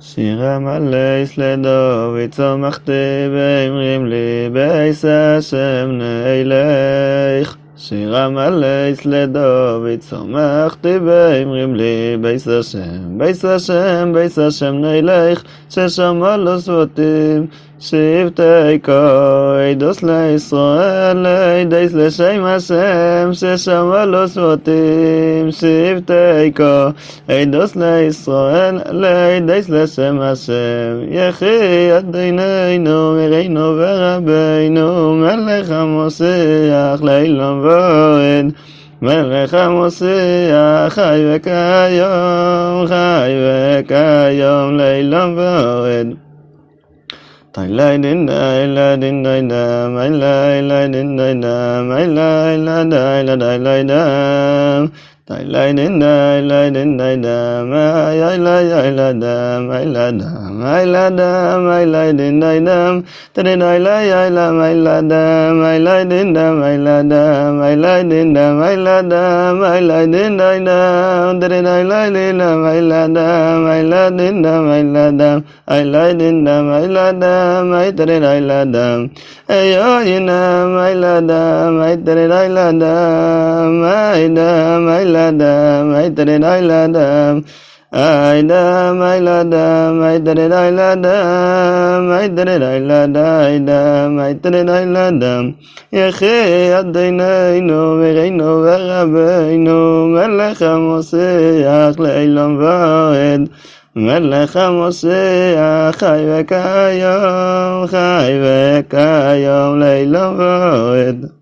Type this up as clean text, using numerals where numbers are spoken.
שיר המלאך לדוד צמחתי באמרים לי בייס השם נלך. שיר המלאך לדוד צמחתי באמרים לי בייס השם, בייס השם, בייס השם נלך. ששמע לו שבטים שבטי קודש לישראל לידייס לשם השם. ששמע לו שבטים שבטי קודש לישראל לידייס לשם השם. יחי אדוננו מרינו ורבינו מלך המשיח לעולם ועד. מלך המשיח חי וכיום, חי וכיום לעולם ועד. תהילה דינדה דינדה מיילה דינדה מיילה דינדה דם. תהילה דינדה דינדה מיילה דם מיילה דם מיילה דם מיילה דינדה דם. תהילה ילה מיילה דם מיילה דינדה מיילה דם מיילה דינדה מיילה דם מיילה דינדה דם. תהילה לילה מיילה דם מיילה דינדה מיילה דם מיילה דינדה מיילה דם מיילה דם. אyoyina meyla דם meyla דם meyla דם meyla דם. Ayda mayla da maydre dayla da maydre dayla da maydre dayla da. Yehi adonaynu vereinu verabeinu melech hamasiach leilam vaed. melech hamasiach chai vekayom leilam vaed.